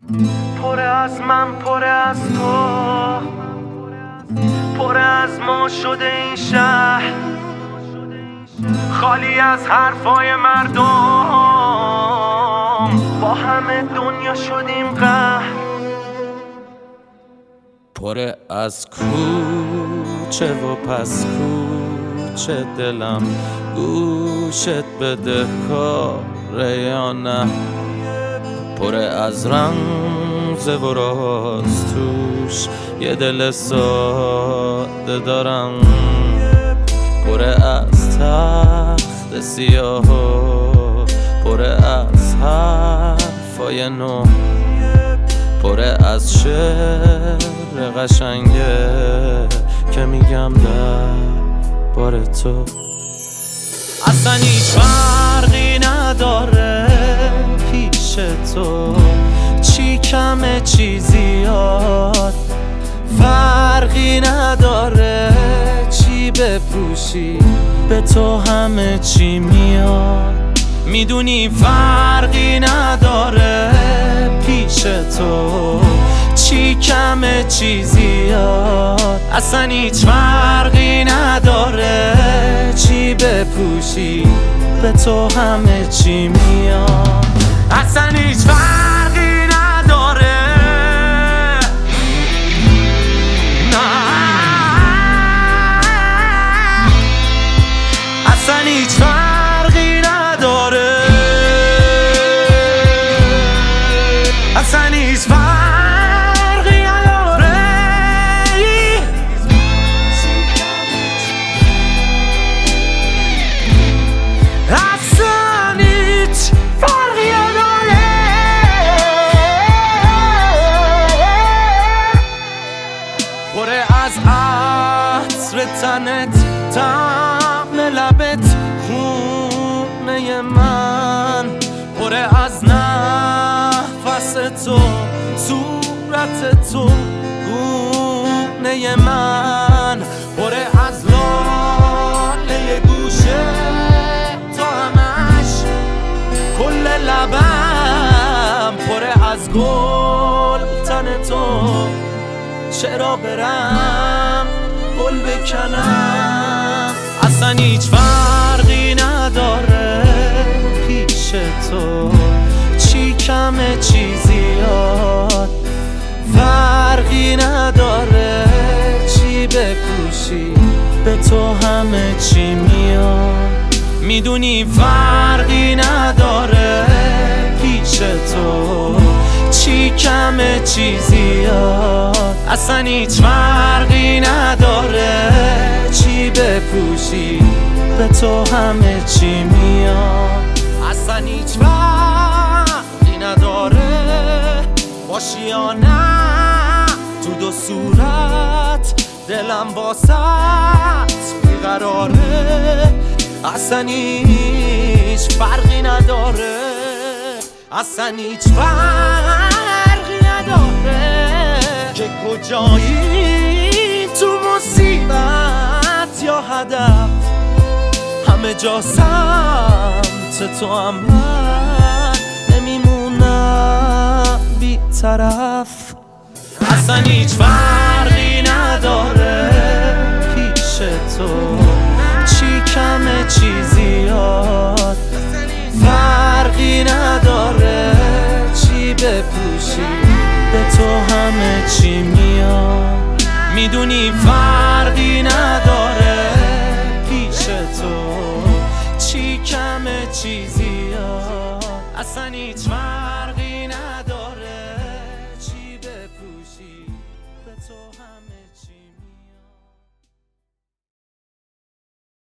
پر از من، پر از تو، پر از ما شده این شهر، خالی از حرفای مردم، با همه دنیا شدیم قهر. پر از کوچه و پس کوچه دلم گوشت بده کاره یا نه، پر از رمز و راز توش یه دل ساده دارم، پر از تخت سیاه و پر از حرفای نو، پر از شعر قشنگه که میگم در بار تو. اصلا هیچ فرقی نداره پیش تو، چی کمه چی زیاد، فرقی نداره چی بپوشی به تو همه چی میاد. میدونی فرقی نداره پیش تو، چی کمه چی زیاد، اصلا هیچ فرقی نداره چی بپوشی به تو همه چی میاد. اصلا هیچ فرقی نداره، اصلا هیچ فرقی نداره، اصلا هیچ فرقی نداره، اصلا هیچ فرقی نداره. پر از عطر تنت، طعم لبت، خونه من، پر از نفس تو، صورت تو، گونه من، پر از لاله گوشه تو، همش کل لبم، پر از گل تن تو، چرا برم گل بکنم. اصلا هیچ فرقی نداره پیش تو، چی کمه چی زیاد، فرقی نداره چی بپوشی به تو همه چی میاد. میدونی فرقی نداره پیش تو، چی کمه چی زیاد، اصلا هیچ فرقی نداره چی بپوشی به تو همه چی میاد. اصلا هیچ فرقی نداره باشی یا نه تو دو صورت، دلم واسط بیقراره. اصلا هیچ فرقی نداره، اصلا هیچ فرقی نداره که کجایی، تو مصیبت یا هدف، همه جا سمت تو هم من نمیمونم بی طرف. اصلا هیچ فرقی نداره پیش تو، چی کمه چی زیاد، فرقی نداره چی بپوشی به تو همه چی میاد. میدونی فرقی نداره پیش تو، چی کمه چی زیاد، اصلا هیچ فرقی